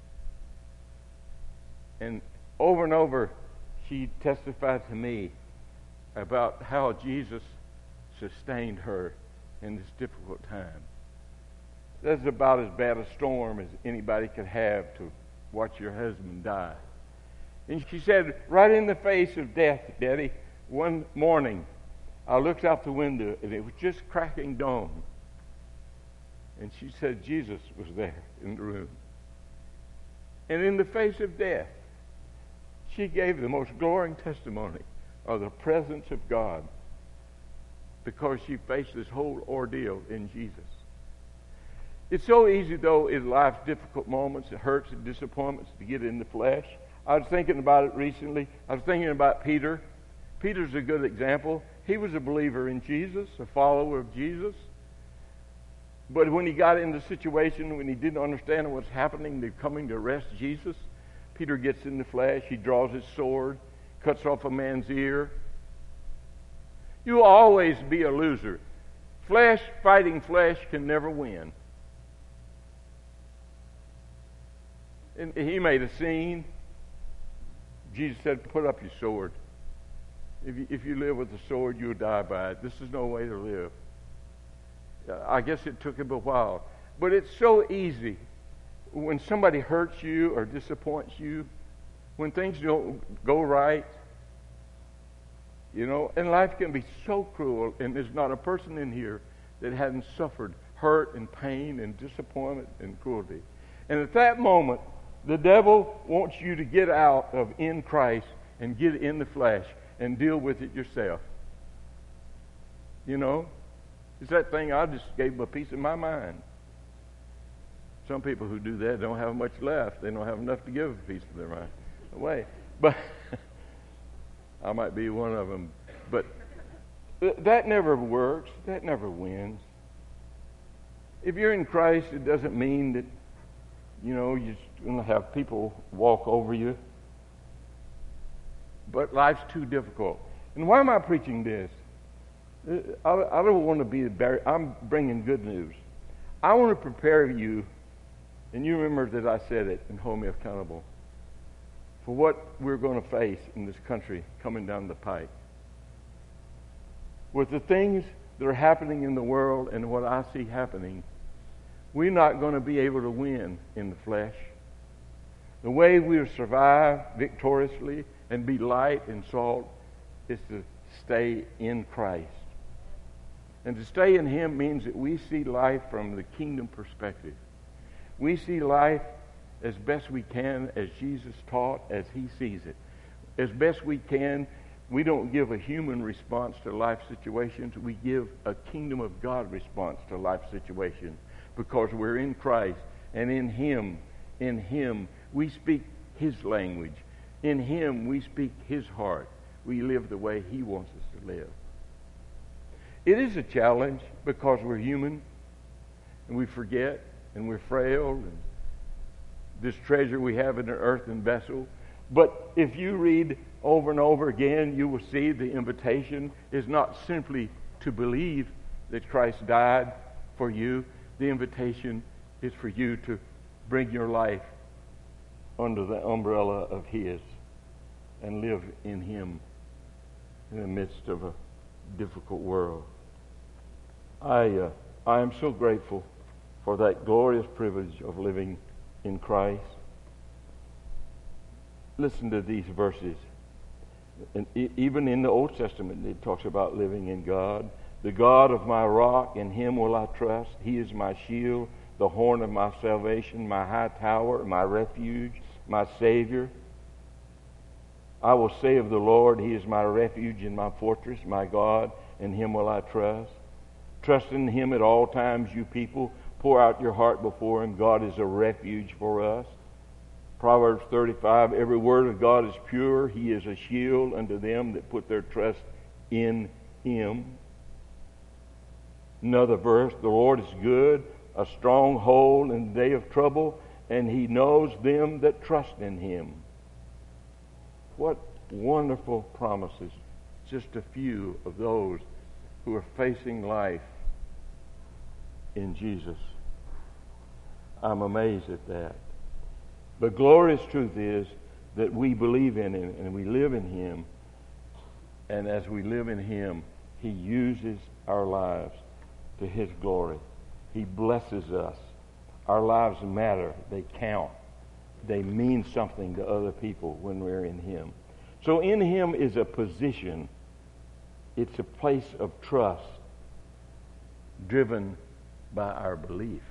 F: And over and over, she testified to me about how Jesus sustained her in this difficult time. That's about as bad a storm as anybody could have to watch your husband die. And she said, right in the face of death, Daddy, one morning, I looked out the window and it was just cracking dawn. And she said Jesus was there in the room. And in the face of death, she gave the most glowing testimony of the presence of God because she faced this whole ordeal in Jesus. It's so easy, though, in life's difficult moments, it hurts and disappointments, to get in the flesh. I was thinking about it recently. I was thinking about Peter. Peter's a good example. He was a believer in Jesus, a follower of Jesus. But when he got in the situation, when he didn't understand what's happening, they're coming to arrest Jesus, Peter gets in the flesh. He draws his sword, cuts off a man's ear. You'll always be a loser. Flesh fighting flesh can never win. And he made a scene. Jesus said, put up your sword. If you, if you live with a sword, you'll die by it. This is no way to live. I guess it took him a while. But it's so easy. When somebody hurts you or disappoints you, when things don't go right, you know, and life can be so cruel, and there's not a person in here that hasn't suffered hurt and pain and disappointment and cruelty. And at that moment, the devil wants you to get out of in Christ and get in the flesh and deal with it yourself. You know, it's that thing, I just gave him a piece of my mind. Some people who do that don't have much left. They don't have enough to give a piece of their mind away. But I might be one of them. But th- that never works. That never wins. If you're in Christ, it doesn't mean that, you know, you're going to have people walk over you. But life's too difficult. And why am I preaching this? I, I don't want to be a barrier. I'm bringing good news. I want to prepare you, and you remember that I said it, and hold me accountable, for what we're going to face in this country coming down the pike. With the things that are happening in the world and what I see happening, we're not going to be able to win in the flesh. The way we'll survive victoriously and be light and salt is to stay in Christ. And to stay in Him means that we see life from the kingdom perspective. We see life as best we can, as Jesus taught, as He sees it. As best we can, we don't give a human response to life situations. We give a kingdom of God response to life situations because we're in Christ, and in Him, in Him, we speak His language. In Him, we speak His heart. We live the way He wants us to live. It is a challenge because we're human, and we forget, and we're frail, and this treasure we have in an earthen vessel. But if you read over and over again, you will see the invitation is not simply to believe that Christ died for you. The invitation is for you to bring your life under the umbrella of His and live in Him in the midst of a difficult world. I uh, I am so grateful for that glorious privilege of living in Christ. Listen to these verses. And even in the Old Testament, it talks about living in God. The God of my rock, in Him will I trust. He is my shield, the horn of my salvation, my high tower, my refuge, my Savior. I will say of the Lord, He is my refuge and my fortress, my God, in Him will I trust. Trust in Him at all times, you people. Pour out your heart before Him. God is a refuge for us. Proverbs thirty-five, every word of God is pure. He is a shield unto them that put their trust in Him. Another verse, the Lord is good, a stronghold in the day of trouble, and He knows them that trust in Him. What wonderful promises. Just a few of those who are facing life in Jesus. I'm amazed at that. The glorious truth is that we believe in Him and we live in Him. And as we live in Him, He uses our lives to His glory. He blesses us. Our lives matter. They count. They mean something to other people when we're in Him. So in Him is a position. It's a place of trust driven by our belief.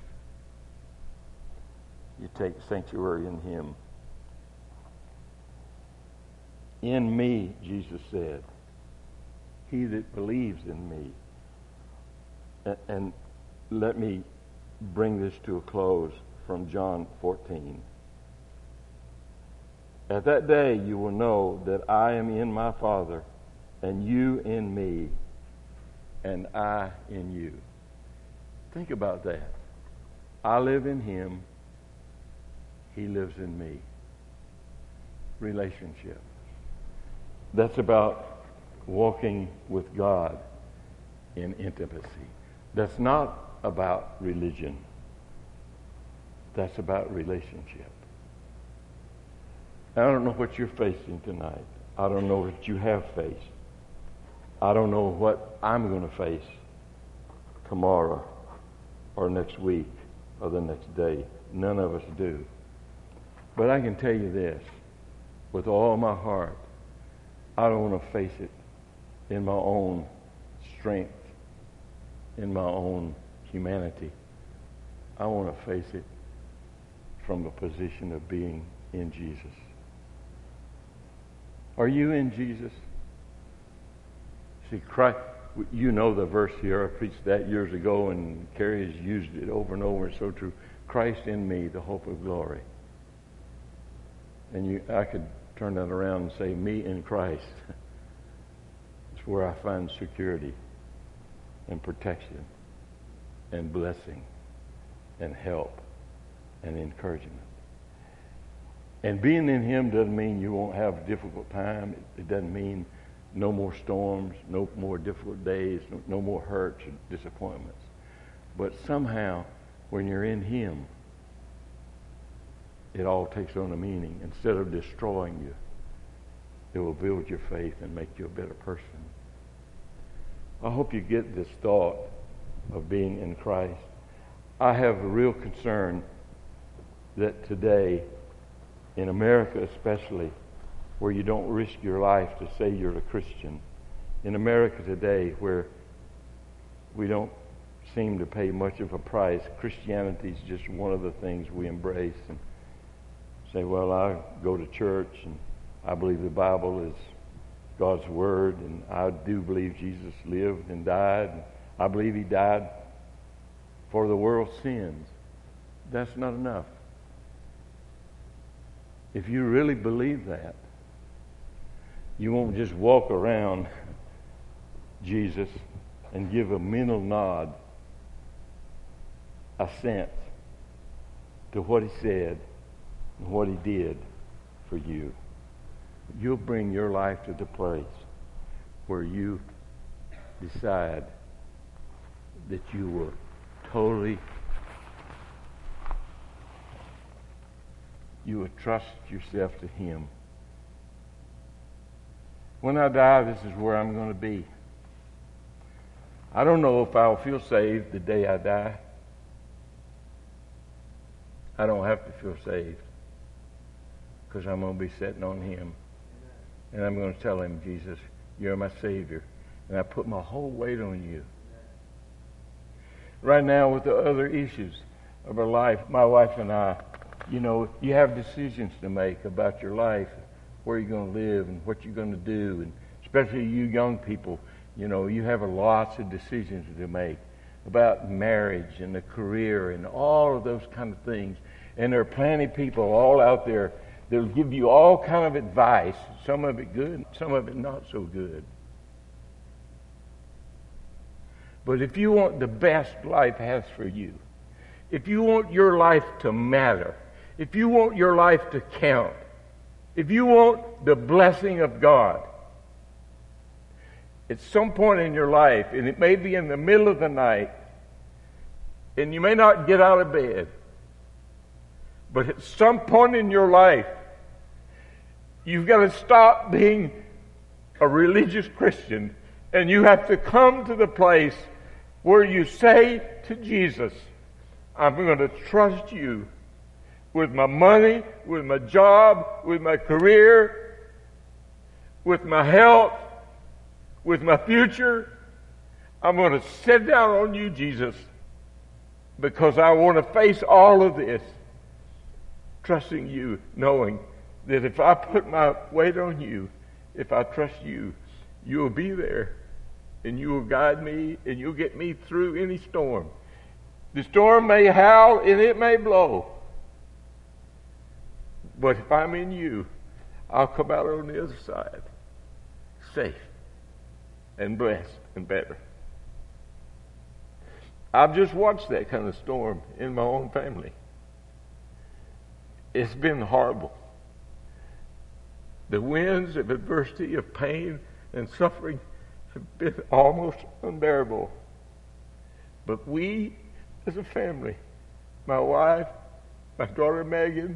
F: You take sanctuary in Him. In me, Jesus said, he that believes in me. And, and let me bring this to a close from John fourteen. At that day you will know that I am in my Father, and you in me, and I in you. Think about that. I live in Him. He lives in me. Relationship. That's about walking with God in intimacy. That's not about religion. That's about relationship. I don't know what you're facing tonight. I don't know what you have faced. I don't know what I'm going to face tomorrow or next week or the next day. None of us do. But I can tell you this, with all my heart, I don't want to face it in my own strength, in my own humanity. I want to face it from a position of being in Jesus. Are you in Jesus? See, Christ, you know the verse here. I preached that years ago, and Carrie has used it over and over. It's so true. Christ in me, the hope of glory. And you, I could turn that around and say, me in Christ. It's where I find security and protection and blessing and help and encouragement. And being in Him doesn't mean you won't have a difficult time. It doesn't mean no more storms, no more difficult days, no, no more hurts or disappointments. But somehow, when you're in Him, it all takes on a meaning. Instead of destroying you, it will build your faith and make you a better person. I hope you get this thought of being in Christ. I have a real concern that today, in America especially, where you don't risk your life to say you're a Christian, in America today where we don't seem to pay much of a price, Christianity is just one of the things we embrace and say, well, I go to church and I believe the Bible is God's Word, and I do believe Jesus lived and died. And I believe He died for the world's sins. That's not enough. If you really believe that, you won't just walk around Jesus and give a mental nod, assent to what He said and what He did for you. You'll bring your life to the place where you decide that you will totally, you will trust yourself to Him. When I die, this is where I'm going to be. I don't know if I'll feel saved the day I die. I don't have to feel saved, because I'm going to be sitting on Him. And I'm going to tell Him, Jesus, you're my Savior. And I put my whole weight on you. Right now, with the other issues of our life, my wife and I, you know, you have decisions to make about your life, where you're going to live and what you're going to do. And especially you young people, you know, you have lots of decisions to make. about marriage and a career and all of those kind of things. And there are plenty of people all out there that will give you all kind of advice, some of it good, some of it not so good. But if you want the best life has for you, if you want your life to matter, if you want your life to count, if you want the blessing of God, at some point in your life, and it may be in the middle of the night, and you may not get out of bed, but at some point in your life, you've got to stop being a religious Christian, and you have to come to the place where you say to Jesus, I'm going to trust you with my money, with my job, with my career, with my health, with my future. I'm going to sit down on you, Jesus, because I want to face all of this, trusting you, knowing that if I put my weight on you, if I trust you, you'll be there, and you will guide me, and you'll get me through any storm. The storm may howl, and it may blow, but if I'm in you, I'll come out on the other side, safe and blessed and better. I've just watched that kind of storm in my own family. It's been horrible. The winds of adversity, of pain and suffering have been almost unbearable. But we, as a family, my wife, my daughter Megan,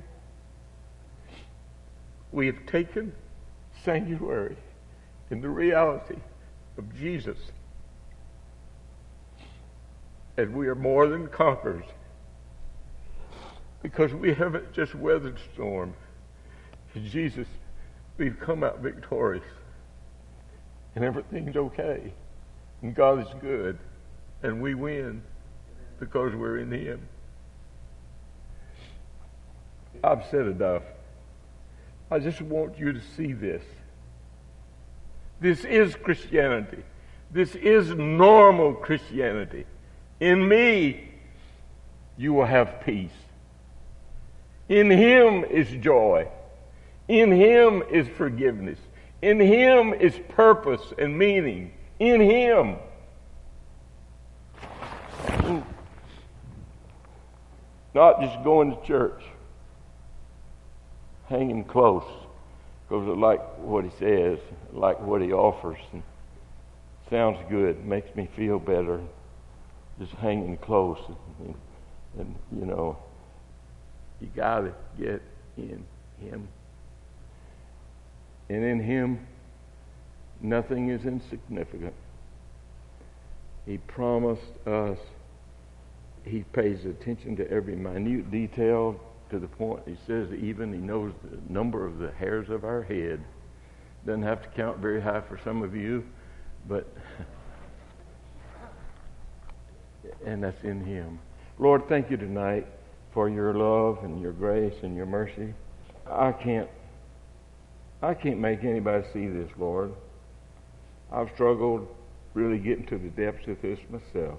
F: we have taken sanctuary in the reality of Jesus. And we are more than conquerors, because we haven't just weathered the storm. In Jesus, we've come out victorious. And everything's okay. And God is good. And we win because we're in Him. I've said enough. I just want you to see this. This is Christianity. This is normal Christianity. In me, you will have peace. In Him is joy. In Him is forgiveness. In Him is purpose and meaning. In Him. Not just going to church, hanging close, because I like what He says, I like what He offers, and sounds good, makes me feel better. Just hanging close, and, and you know, you got to get in Him. And in Him, nothing is insignificant. He promised us, He pays attention to every minute detail, to the point He says even He knows the number of the hairs of our head. Doesn't have to count very high for some of you, but and that's in Him. Lord, thank you tonight for your love and your grace and your mercy. I can't I can't make anybody see this, Lord. I've struggled really getting to the depths of this myself.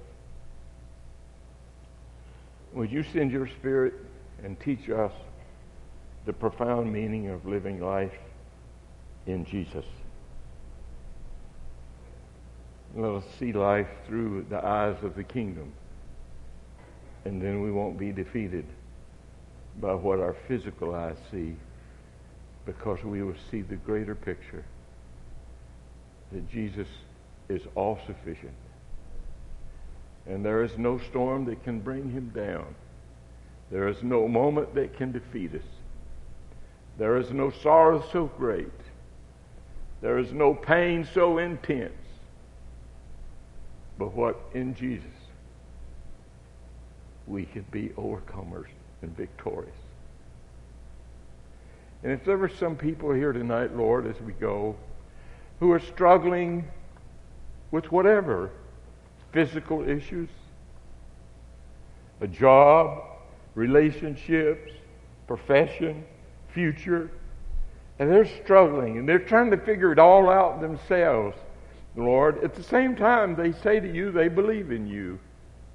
F: Would you send your Spirit and teach us the profound meaning of living life in Jesus? Let us see life through the eyes of the kingdom, and then we won't be defeated by what our physical eyes see, because we will see the greater picture, that Jesus is all sufficient, and there is no storm that can bring Him down. There is no moment that can defeat us. There is no sorrow so great. There is no pain so intense. But what in Jesus, we can be overcomers and victorious. And if there were some people here tonight, Lord, as we go, who are struggling with whatever, physical issues, a job, relationships, profession, future, and they're struggling and they're trying to figure it all out themselves, Lord, at the same time they say to you they believe in you.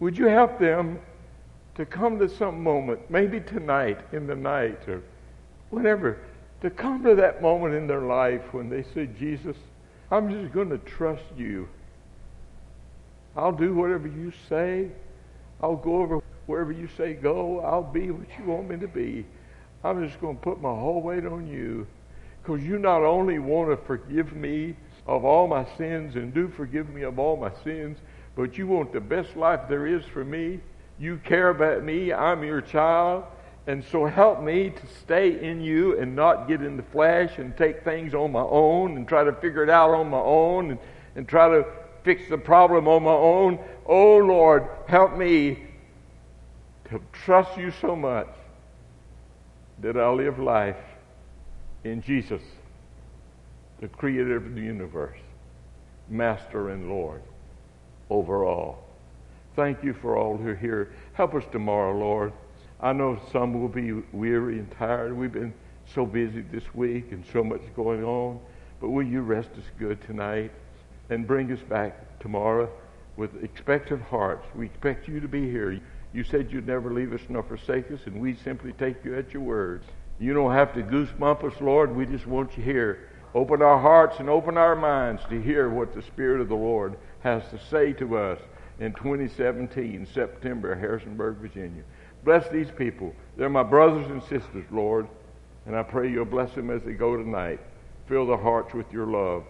F: Would you help them to come to some moment, maybe tonight, in the night, or whenever, to come to that moment in their life when they say, Jesus, I'm just going to trust you. I'll do whatever you say. I'll go over wherever you say go. I'll be what you want me to be. I'm just going to put my whole weight on you. Because you not only want to forgive me of all my sins, and do forgive me of all my sins, but you want the best life there is for me. You care about me. I'm your child. And so help me to stay in you and not get in the flesh and take things on my own and try to figure it out on my own and, and try to fix the problem on my own. Oh, Lord, help me to trust you so much that I live life in Jesus, the creator of the universe, master and Lord over all. Thank you for all who are here. Help us tomorrow, Lord. I know some will be weary and tired. We've been so busy this week and so much going on. But will you rest us good tonight and bring us back tomorrow with expectant hearts? We expect you to be here. You said you'd never leave us nor forsake us, and we simply take you at your words. You don't have to goosebump us, Lord. We just want you here. Open our hearts and open our minds to hear what the Spirit of the Lord has to say to us in twenty seventeen, September, Harrisonburg, Virginia. Bless these people. They're my brothers and sisters, Lord, and I pray you'll bless them as they go tonight. Fill their hearts with your love.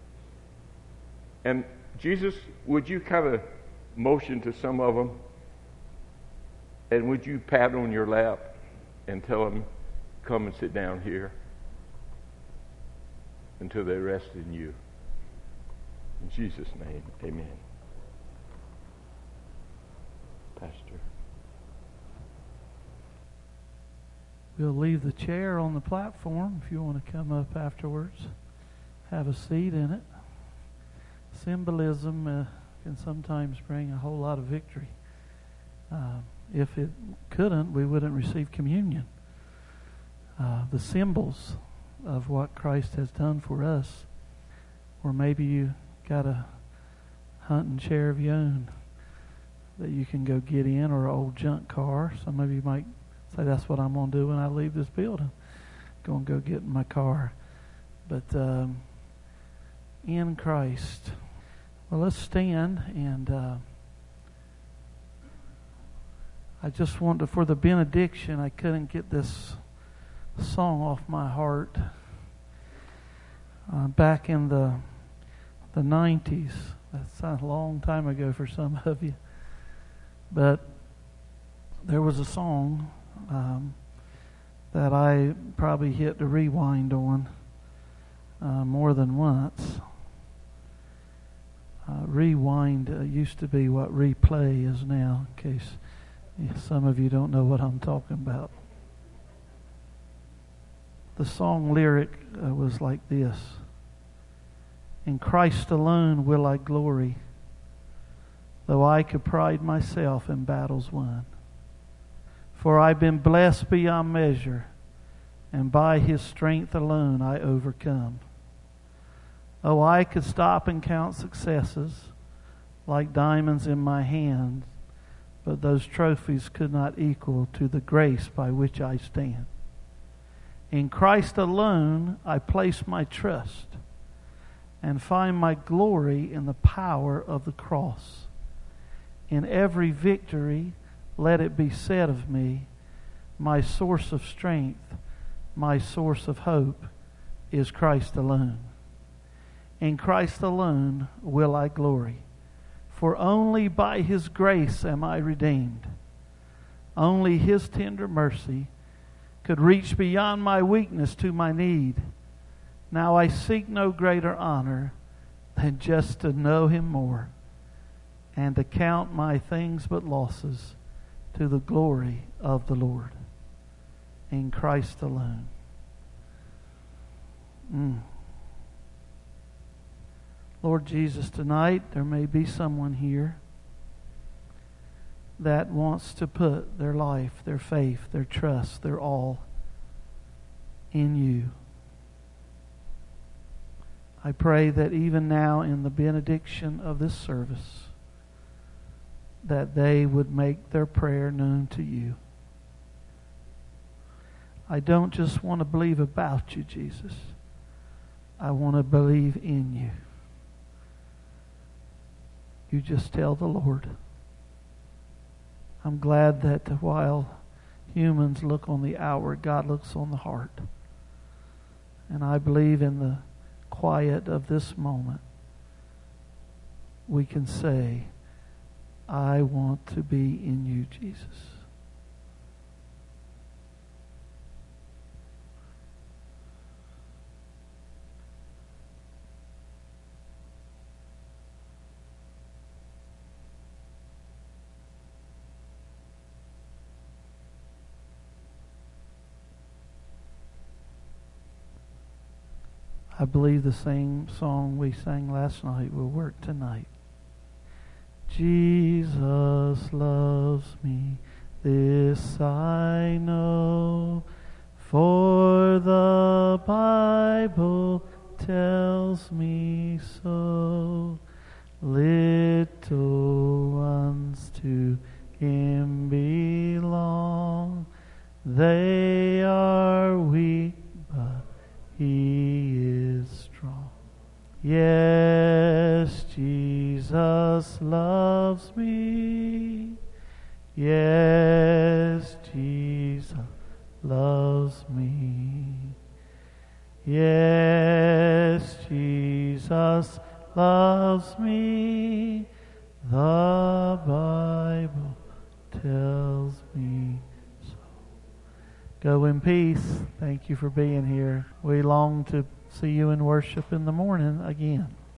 F: And Jesus, would you kind of motion to some of them, and would you pat on your lap and tell them, come and sit down here until they rest in you. In Jesus' name, amen. Pastor.
G: We'll leave the chair on the platform if you want to come up afterwards. Have a seat in it. Symbolism uh, can sometimes bring a whole lot of victory. Uh, if it couldn't, we wouldn't receive communion. Uh, the symbols of what Christ has done for us. Or maybe you got a hunting chair of your own that you can go get in, or an old junk car. Some of you might say, that's what I'm going to do when I leave this building. Go and go get in my car. But um, in Christ. Well, let's stand, and uh, I just wanted to, for the benediction, I couldn't get this song off my heart. Uh, back in the the nineties, that's a long time ago for some of you, but there was a song um, that I probably hit the rewind on uh, more than once. Uh, rewind uh, used to be what replay is now, in case some of you don't know what I'm talking about. The song lyric uh, was like this: in Christ alone will I glory, though I could pride myself in battles won. For I've been blessed beyond measure, and by His strength alone I overcome. Oh, I could stop and count successes like diamonds in my hand, but those trophies could not equal to the grace by which I stand. In Christ alone I place my trust, and find my glory in the power of the cross. In every victory, let it be said of me, my source of strength, my source of hope is Christ alone. In Christ alone will I glory, for only by His grace am I redeemed. Only His tender mercy could reach beyond my weakness to my need. Now I seek no greater honor than just to know Him more, and to count my things but losses to the glory of the Lord. In Christ alone. Mm. Lord Jesus, tonight there may be someone here that wants to put their life, their faith, their trust, their all in You. I pray that even now in the benediction of this service, that they would make their prayer known to you. I don't just want to believe about you, Jesus. I want to believe in you. You just tell the Lord. I'm glad that while humans look on the outward, God looks on the heart. And I believe in the quiet of this moment, we can say, I want to be in you, Jesus. I believe the same song we sang last night will work tonight. Jesus loves me, this I know, for the Bible tells me so. Little ones to Him belong, they are weak, but He is strong. Yes, Jesus loves me. Yes, Jesus loves me. Yes, Jesus loves me. The Bible tells me so. Go in peace. Thank you for being here. We long to see you in worship in the morning again.